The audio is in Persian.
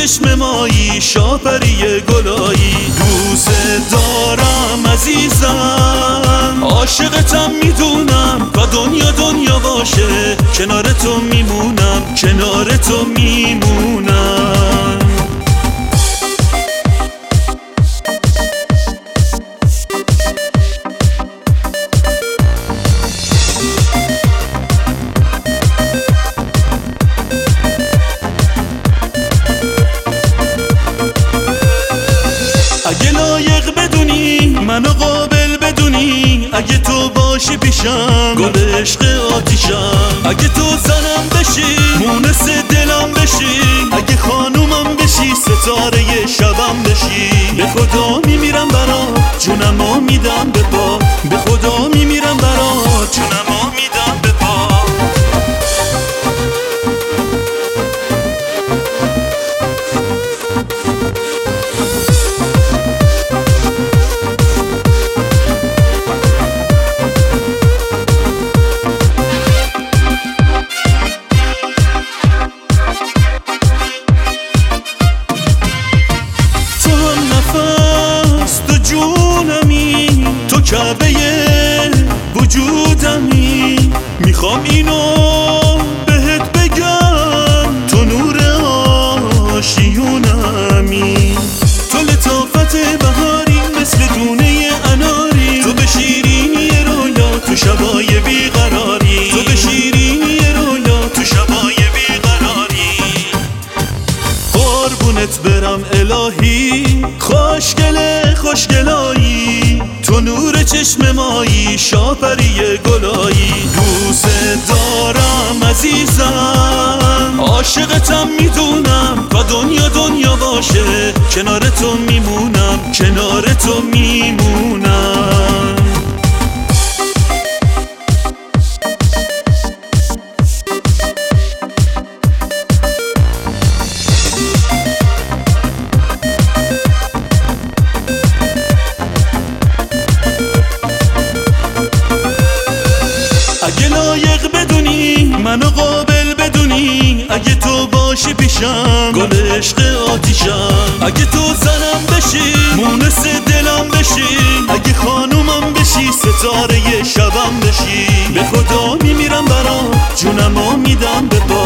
چشم مایی شاپری گلایی دوست دارم عزیزم عاشقتم میدونم تا دنیا دنیا باشه کنار تو میمونم کنار تو میمونم اگه لایق بدونی منو قابل بدونی اگه تو باشی پیشم گل عشق آتیشم اگه تو زنم بشی مونس دلم بشی اگه خانومم بشی ستاره شبم بشی به خدا میمیرم برات جونمو میدم به پا به خدا میمیرم برات جونمو میدم به پا تو کعبه وجودمی میخوام اینو بهت بگم تو نور آشیونمی تو لطافت بهاری مثل دونه اناری تو به شیرینی رویا تو شبای بیقراری تو به شیرینی رویا تو شبای بیقراری قربونت برم الهی خوشگله خوشگلایی تو نور چشم مایی شاپری گلایی دوست دارم عزیزم عاشقتم میدونم تا دنیا دنیا باشه کنار تو میمونم کنار تو میمونم اگه لایق بدونی منو قابل بدونی اگه تو باشی پیشم گل عشق آتیشم اگه تو زنم بشی مونس دلم بشی اگه خانومم بشی ستاره شبم بشی به خدا میمیرم برات جونمو میدم به پا